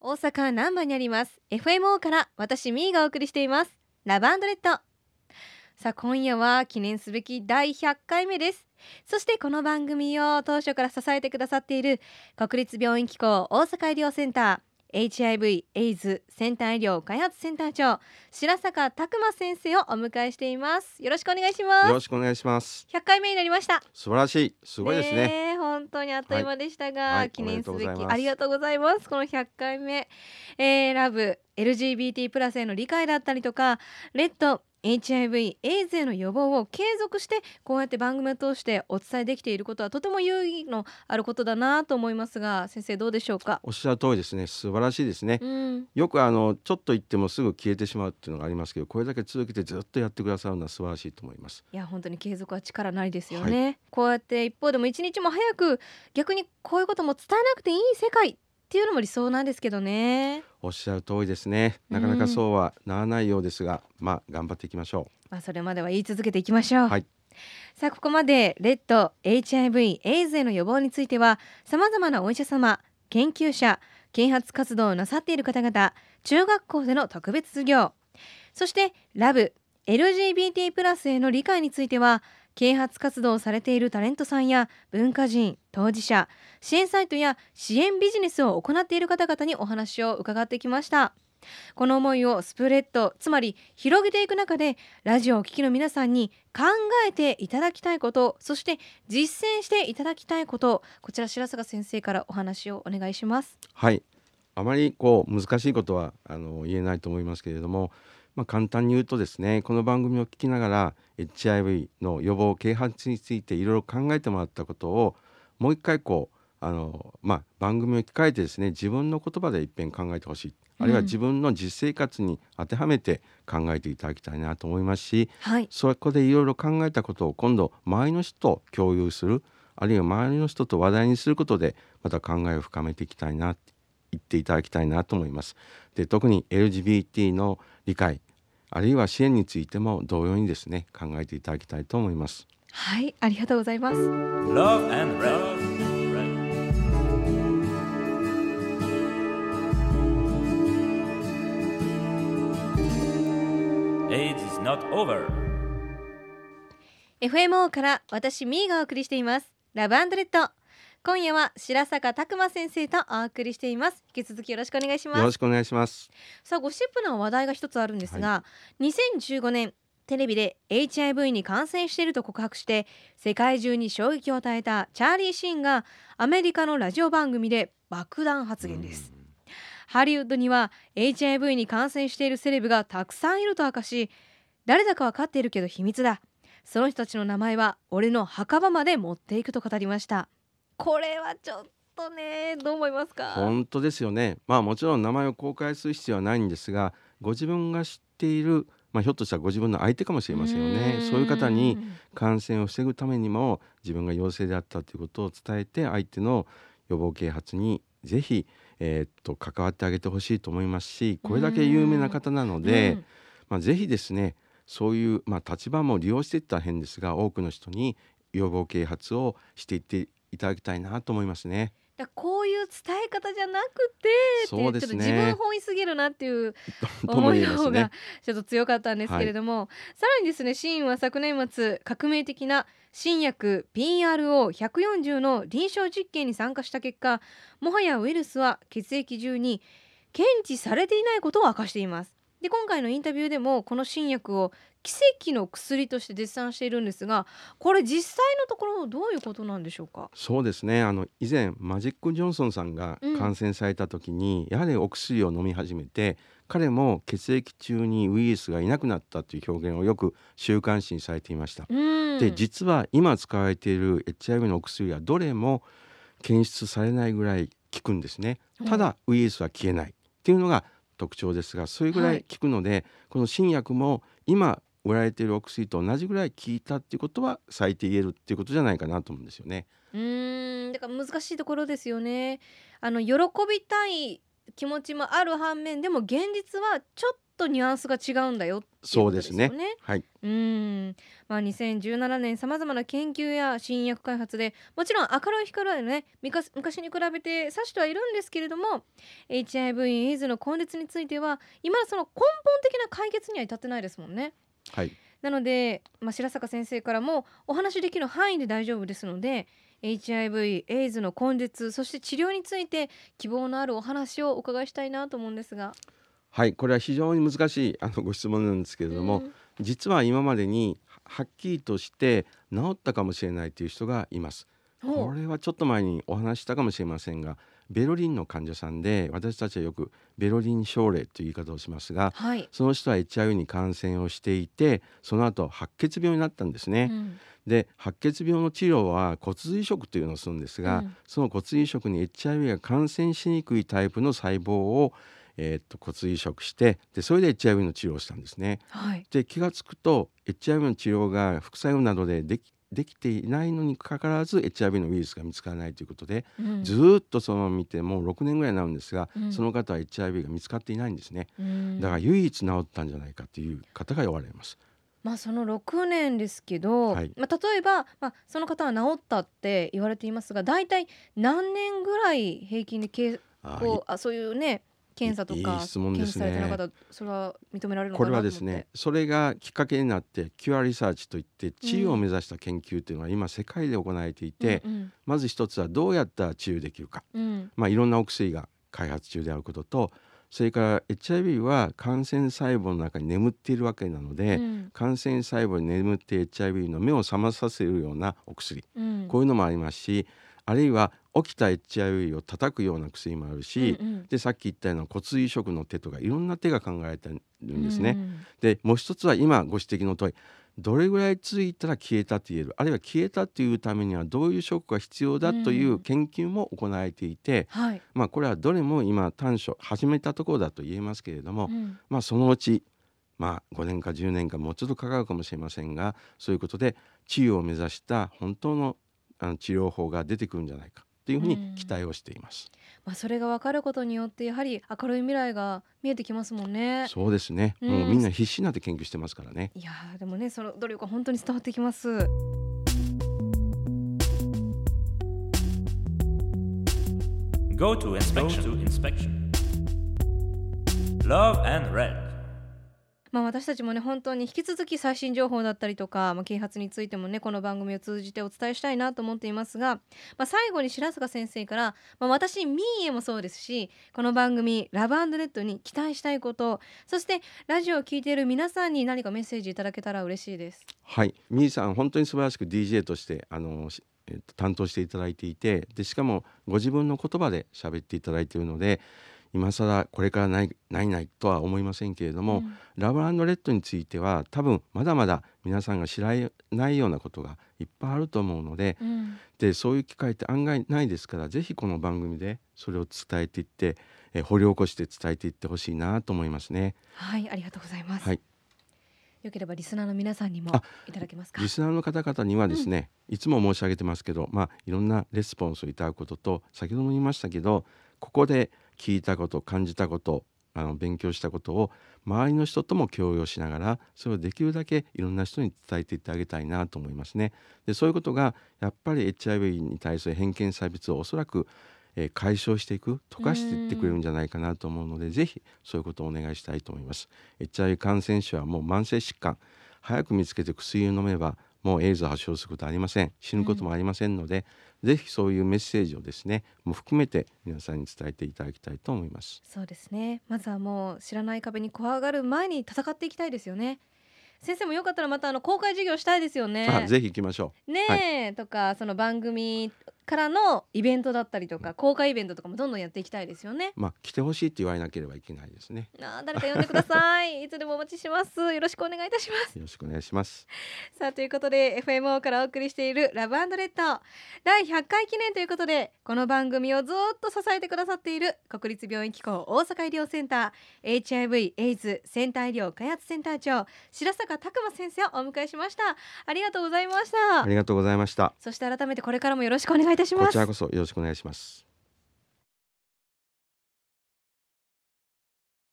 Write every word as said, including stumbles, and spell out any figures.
大阪難波にあります エフエムオー から私ミーがお送りしていますラブ&レッド。さあ今夜は記念すべきだいひゃっかいめです。そしてこの番組を当初から支えてくださっている国立病院機構大阪医療センター エイチアイブイ エイズ先端医療開発センター長白坂拓磨先生をお迎えしています。よろしくお願いします。 よろしくお願いします。 ひゃっかいめになりました。 素晴らしい、すごいですね。 ねえ本当にあっという間でしたが、 はいはい、 記念すべきおめでとうございます。 ありがとうございます。このひゃっかいめ、えー、ラブ エルジービーティー プラスへの理解だったりとかレッド エイチアイブイ エイズへの予防を継続してこうやって番組を通してお伝えできていることはとても有意義のあることだなと思いますが、先生どうでしょうか。 おっしゃる通りですね。素晴らしいですね。 うん、 よくあのちょっと言ってもすぐ消えてしまうっていうのがありますけど、これだけ続けてずっとやってくださるのは素晴らしいと思います。 いや本当に継続は力なりですよね、はい、こうやって一方でも一日も早く逆にこういうことも伝えなくていい世界っていうのも理想なんですけどね。 おっしゃる通りですね。なかなかそうはならないようですが、うん、まあ頑張っていきましょう。 まあ、それまでは言い続けていきましょう、 はい。 さあここまでレッド エイチアイブイ エイズへの予防については様々なお医者様、研究者、啓発活動をなさっている方々、中学校での特別授業、そしてラブ エルジービーティー プラスへの理解については啓発活動をされているタレントさんや文化人、当事者、支援サイトや支援ビジネスを行っている方々にお話を伺ってきました。この思いをスプレッド、つまり広げていく中でラジオをお聞きの皆さんに考えていただきたいこと、そして実践していただきたいこと、こちら白坂先生からお話をお願いします。 はい。あまりこう難しいことはあの言えないと思いますけれども、まあ、簡単に言うとですね、この番組を聞きながら エイチアイブイ の予防啓発についていろいろ考えてもらったことをもう一回こうあの、まあ、番組を聞かれてですね、自分の言葉で一遍考えてほしい、あるいは自分の実生活に当てはめて考えていただきたいなと思いますし、 はい、 そこでいろいろ考えたことを今度周りの人と共有する、あるいは周りの人と話題にすることでまた考えを深めていきたいな、言っていただきたいなと思います。で、特に エルジービーティー の理解、あるいは支援についても同様にですね、考えていただきたいと思います。 はい、ありがとうございます。 Love and Red AIDS is not over。 エフエムオー から私ミーがお送りしていますラブ&レッド。今夜は白坂拓磨先生とお送りしています。引き続きよろしくお願いします。 よろしくお願いします。 さあゴシップな話題が一つあるんですが、はい、にせんじゅうごねんテレビで エイチアイブイ に感染していると告白して世界中に衝撃を与えたチャーリー・シーンがアメリカのラジオ番組で爆弾発言です。ハリウッドには エイチアイブイ に感染しているセレブがたくさんいると明かし、誰だか分かっているけど秘密だ、その人たちの名前は俺の墓場まで持っていくと語りました。これはちょっとね、どう思いますか。 本当ですよね。まあもちろん名前を公開する必要はないんですが、ご自分が知っている、まあ、ひょっとしたらご自分の相手かもしれませんよね。そういう方に感染を防ぐためにも自分が陽性であったということを伝えて、相手の予防啓発にぜひ、えー、っと関わってあげてほしいと思いますし、これだけ有名な方なので、うんまあ、ぜひですね、そういう、まあ、立場も利用していったら変ですが、多くの人に予防啓発をしていっていただきたいなと思いますね。 だこういう伝え方じゃなくてそうですね、 ちょっと自分本位すぎるなっていう思いの方がちょっと強かったんですけれども、はい、さらにですね、シーンは昨年末革命的な新薬 ピーアールオーひゃくよんじゅう の臨床実験に参加した結果、もはやウイルスは血液中に検知されていないことを明かしています。で今回のインタビューでもこの新薬を奇跡の薬として絶賛しているんですが、これ実際のところどういうことなんでしょうか。 そうですね、あの以前マジック・ジョンソンさんが感染された時に、うん、やはりお薬を飲み始めて彼も血液中にウイルスがいなくなったという表現をよく週刊誌にされていました。うん、で実は今使われている エイチアイブイ のお薬はどれも検出されないぐらい効くんですね。ただウイルスは消えないっていうのが特徴ですが、それぐらい効くので、はい、この新薬も今売られているお薬と同じぐらい効いたっていうことは最低言えるっていうことじゃないかなと思うんですよね。 うーんだから難しいところですよね。あの喜びたい気持ちもある反面でも現実はちょっとニュアンスが違うんだよっていうそうでことですすよね。 ね。はい。 うーん、まあ、にせんじゅうななねんさまざまな研究や新薬開発でもちろん明るい光はね昔昔に比べて差してはいるんですけれども エイチアイブイ エイズの根絶については今その根本的な解決には至ってないですもんね。 はい。 なので、まあ、白坂先生からもお話しできる範囲で大丈夫ですので エイチアイブイ エイズの根絶そして治療について希望のあるお話をお伺いしたいなと思うんですが。 はい、これは非常に難しいあのご質問なんですけれども、 うん、 実は今までにはっきりとして治ったかもしれないという人がいます。こほれはちょっと前にお話ししたかもしれませんが、ベロリンの患者さんで、私たちはよくベロリン症例という言い方をしますが、 はい、 その人は エイチアイブイ に感染をしていて、その後白血病になったんですね。 うん、 で、白血病の治療は骨髄移植というのをするんですが、 うん、 その骨髄移植に エイチアイブイ が感染しにくいタイプの細胞を、えーっと骨髄移植して、でそれで エイチアイブイ の治療をしたんですね。 はい、 で気がつくと エイチアイブイ の治療が副作用などでできできていないのにかかわらず エイチアイブイ のウイルスが見つからないということで、 うん、 ずーっとそのまま見てもうろくねんぐらいになるんですが、 うんその方は エイチアイブイ が見つかっていないんですね。 うんだから唯一治ったんじゃないかという方がおられます。 まあ、そのろくねんですけど、 はい。 まあ、例えば、まあ、その方は治ったって言われていますが大体何年ぐらい平均でけいあーこうあそういうね検査といいかい質問で検知されてなすね。 かったそれは認められるのこれはかなと思って。 ですね、それがきっかけになってキュアリサーチといって治療をうん目指した研究というのは今世界で行われていうんて、 うんまず一つはどうやったら治療できるか、 うんまあ、いろんなお薬が開発中であることと、それから エイチアイブイ は感染細胞の中に眠っているわけなので、 うん感染細胞に眠っている エイチアイブイ の目を覚まさせるようなお薬、 うんこういうのもありますし、あるいは起きた エイチアイブイ を叩くような薬もあるし、 うんうんでさっき言ったような骨髄移植の手とかいろんな手が考えられてるんですね。 うんでもう一つは今ご指摘の通り、どれぐらいついたら消えたと言える、あるいは消えたというためにはどういうショックが必要だという研究も行われていて、 はいまあこれはどれも今短所始めたところだと言えますけれども、 うんまあそのうちまあごねんかじゅうねんかもうちょっとかかるかもしれませんが、そういうことで治癒を目指した本当のあの治療法が出てくるんじゃないかというふうに期待をしています。 まあ、それが分かることによってやはり明るい未来が見えてきますもんね。 そうですね、 うんもうみんな必死になって研究してますからね。 いやーでもねその努力が本当に伝わってきます。 Go to inspection. Go to inspection. Love and Red. まあ、私たちもね本当に引き続き最新情報だったりとか、まあ、啓発についてもねこの番組を通じてお伝えしたいなと思っていますが、まあ、最後に白坂先生から、まあ、私ミーエもそうですしこの番組ラブ&レッドに期待したいこと、そしてラジオを聞いている皆さんに何かメッセージいただけたら嬉しいです。 はい、ミーさん本当に素晴らしく ディージェー としてあの、えっと、担当していただいていて、でしかもご自分の言葉で喋っていただいているので、今更これからないないないとは思いませんけれども、 うんラブ&レッドについては多分まだまだ皆さんが知らないようなことがいっぱいあると思うので、 うんでそういう機会って案外ないですから、ぜひこの番組でそれを伝えていってえ掘り起こして伝えていってほしいなと思いますね。 はい、ありがとうございます。 はい、 よければリスナーの皆さんにもあいただけますか。 リスナーの方々にはですね、いつも申し上げてますけど、まあ、いろんなレスポンスをいただくことと、先ほども言いましたけど、ここで聞いたこと感じたことあの勉強したことを周りの人とも共有しながら、それをできるだけいろんな人に伝えていってあげたいなと思いますね。でそういうことがやっぱり エイチアイブイ に対する偏見差別をおそらく、えー解消していく、溶かしていってくれるんじゃないかなと思うので、ぜひそういうことをお願いしたいと思います。 エイチアイブイ 感染症はもう慢性疾患、早く見つけて薬を飲めばもうエイズを発症することはありません。死ぬこともありませんので、うん、ぜひそういうメッセージをですねもう含めて皆さんに伝えていただきたいと思います。 そうですね、まずはもう知らない壁に怖がる前に戦っていきたいですよね。先生もよかったらまたあの公開授業したいですよね。 あぜひ行きましょうねえ、はい、とかその番組からのイベントだったりとか公開イベントとかもどんどんやっていきたいですよね。 まあ来てほしいって言われなければいけないですね。 あ誰か呼んでくださいいつでもお待ちします。よろしくお願いいたします。 よろしくお願いします。 さあということで エフエムオー からお送りしているラブ&レッドだいひゃっかい記念ということで、この番組をずっと支えてくださっている国立病院機構大阪医療センター エイチアイブイ エイズセンター医療開発センター長白坂拓磨先生をお迎えしました。ありがとうございました。 ありがとうございました。 そして改めてこれからもよろしくお願いいたします。 こちらこそよろしくお願いします。